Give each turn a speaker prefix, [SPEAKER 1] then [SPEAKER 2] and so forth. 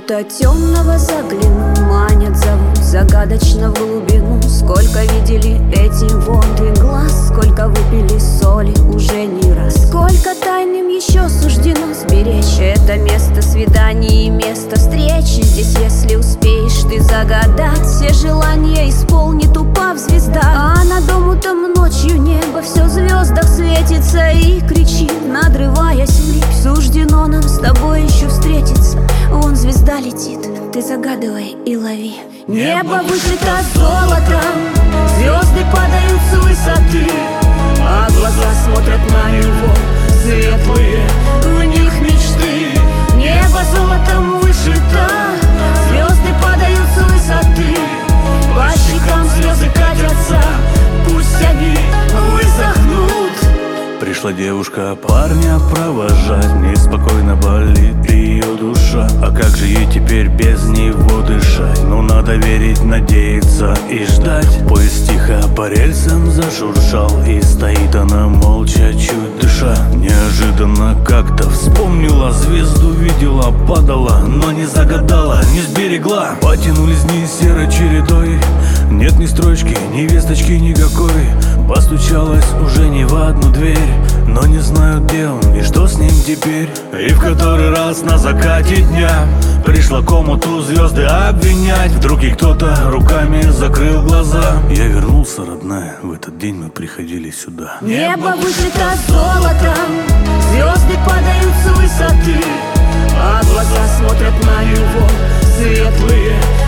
[SPEAKER 1] кого-то темного заглянул, манят, зовут загадочно в глубину. Сколько видели эти воды глаз, сколько выпили соли уже не раз. Сколько тайным еще суждено сберечь это место свиданий и место встречи. Здесь, если успеешь ты загадать, все желания исполнит, упав звезда. А над омутом ночью небо все в звездах светится и кричит, надрываясь ввысь. Суждено нам с тобой еще встретиться. Вон звезда летит, ты загадывай и лови. Небо вышито золотом, звезды падают с высоты, а глаза смотрят на него светлые, в них мечты. Небо золотом вышито, звезды падают с высоты, по щекам слезы катятся, пусть они высохнут.
[SPEAKER 2] Пришла девушка парня провожать, неспокойно болит ее душа. А как же ей теперь без него дышать? Ну надо верить, надеяться и ждать. Поезд тихо по рельсам зашуршал, и стоит она молча, чуть дыша. Неожиданно как-то вспомнила, звезду видела, падала, но не загадала, не сберегла. Потянулись дни серой чередой, нет ни строчки, ни весточки никакой. Постучалась уже не в одну дверь, но не знаю, где он и что с ним теперь. И в который раз на закате дня пришла к омуту звезды обвинять. Вдруг и кто-то руками закрыл глаза. Я вернулся, родная, в этот день мы приходили сюда.
[SPEAKER 1] Небо вышито золотом, звезды падают с высоты, а глаза смотрят на него светлые,